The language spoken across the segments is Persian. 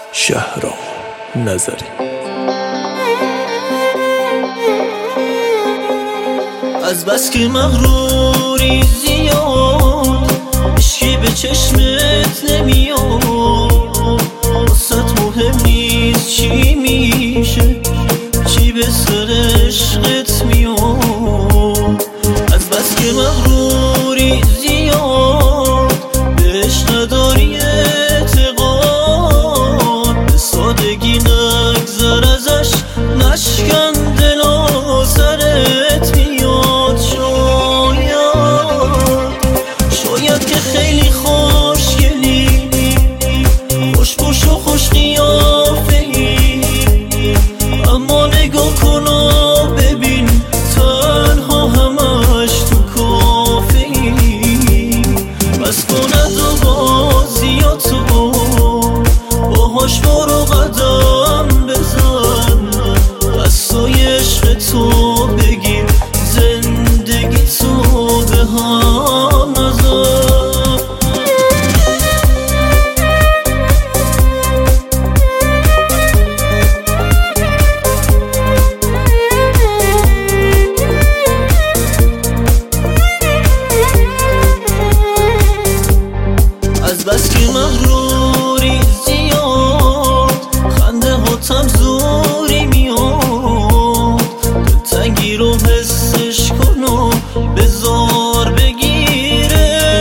شهرام نظری. از بس که مغروری زیاد عشقی به چشمت نمیاد، واسه مهم نیست چی میشه، چی به سر عشقت میاد. از بس که مغروری زیاد بهش نداری اعتقاد، به سادگی نگذر ازش، نشکن دل و سرت میاد. شاید که خیلی خوشگلی، خوشبوش و خوش قیافه‌ای، اما نگاه کن و ببین تنها همش تو کافه‌ای. بس کند و بازیاتو باهاش برو قدم بزن، قصای عشق تو بگیر، زندگی تو به هم نزن. از بس که مغروری زیاد خنده هاتم زوری میاد، دلتنگی رو حسش کن و بذار بگیر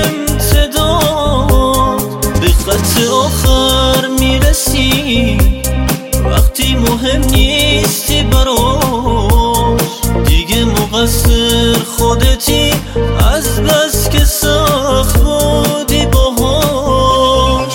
امتداد. به خط آخر میرسی وقتی مهم نیستی براش، دیگه مقصر خودتی از بس که سخت بودی باهاش.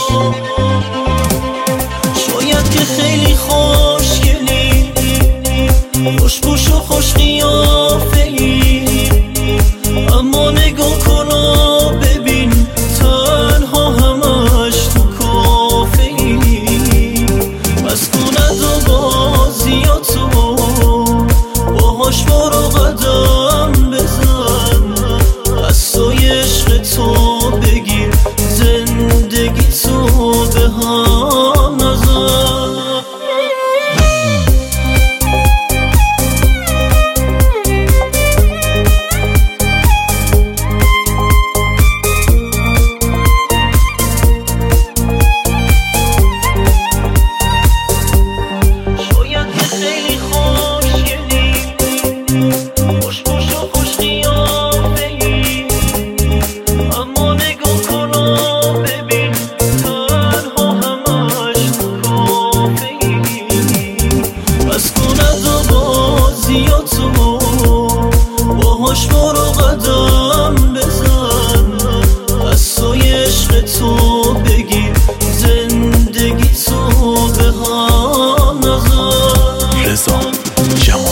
شاید که خیلی خوشگلی، خوشبوش و خوش قیافه‌ای، اما نگاه کن و ببین تنها همش تو کافه‌ای. بس کند و بازیاتو باهاش برو قدم بزن، قصای عشق تو بگیر، زندگی تو به هم نزن. باهاش برو قدم بزن، قصای عشق تو بگیر، زندگی تو به هم نزن. رضا